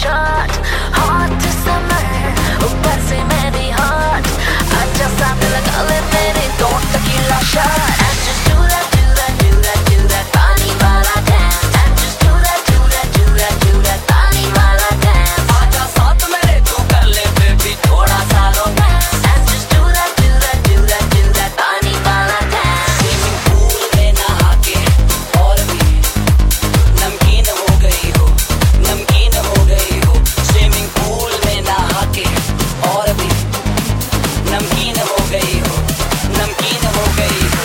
shot hot summer ऊपर से मैं भी हॉट अच्छा साथ लगा ले मेरे दो tequila shot and just do that do that do that do that पानी वाला dance and just do that do that do that do that पानी वाला dance आजा साथ मेरे तू कर ले baby थोड़ा सा romance and just do that do that do that do that पानी वाला dance swimming pool में नहा के और भी नमकीन हो गई हो स्विमिंग पूल में नहा के और भी नमकीन हो गई हो नमकीन हो गई हो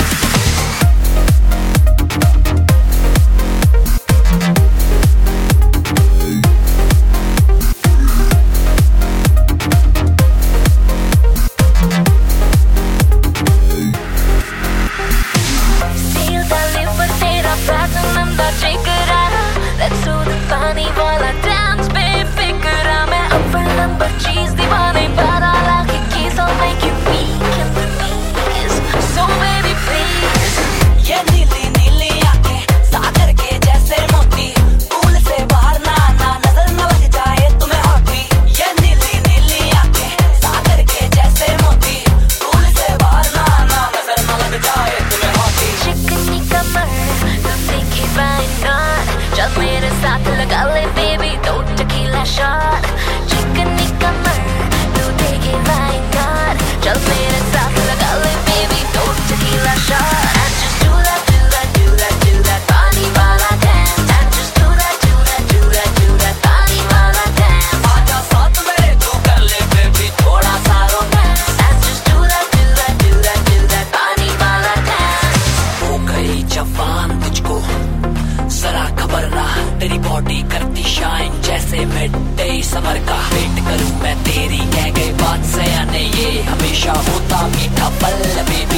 Feel the liver तेरा platinum दा जिगरा Let's do the पानी वाला dance baby करा मैं अव्वल नंबर चीज दीवाने पर आला की keys I'll make you weak in the knees So baby please ये नीली नीली आंखें सागर के जैसे मोती पूल से बाहर ना आना नजर न लग जाए तुम्हें हॉटी ये नीली नीली आंखें सागर के जैसे मोती पूल से बाहर ना आना नजर न लग जाए तुम्हें हॉटी चिकनी कमर तुम देखी बाई नॉट चल मेरे साथ लगा ले बेबी दो टकीला शॉट चिकनी कमर तू देखे बाई नॉट चल मेरे साथ लगा ले बेबी दो tequila shot and just do that do that do that do that पानी वाला dance and just do that do that do that do that पानी वाला dance आजा साथ मेरे तू कर ले बेबी थोड़ा सा romance and just do that do that do that do that पानी वाला dance हो गई जवान तुझको जरा खबर ना तेरी बॉडी करती शाइन जैसे मिड डे समर का वेट करूं मैं तेरी कह गई बात से आने ये हमेशा होता मीठा पल बेबी